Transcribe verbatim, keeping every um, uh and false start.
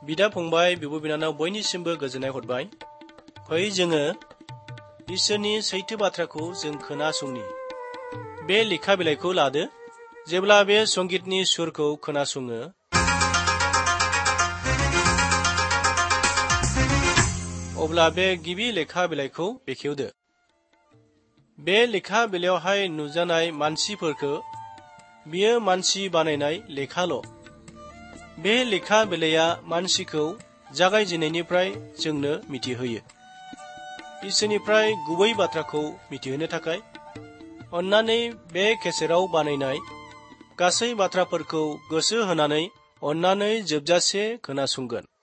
बिदा फंबाय बिब' बिनानाव बयनिसिमबो गोजोननाय हरबाय। फै जोङो इसोरनि सैथो बाथ्राखौ जों खोनासंनि। बे लेखा बिलाइखौ लादो। जेब्ला बे संगितनि सुरखौ खोनासङो अब्ला बे गिबि लेखा बिलाइखौ बेखेवदो। बे लेखा बिलाइयावहाय नुजानाय मानसिफोरखौ बियो मानसि बानायनाय लेखाल'। बे लेखा बिलाइया मानसिखौ जागायजेननायनिफ्राय जोंनो मिथिहोयो। इसोरनिफ्राय गुबै बाथ्राखौ मिथिहोनो थाखाय अन्नानै बे केसेटआव बानायनाय गासै बाथ्राफोरखौ गोसो होनानै अन्नानै जोबजासे खोनासंगोन।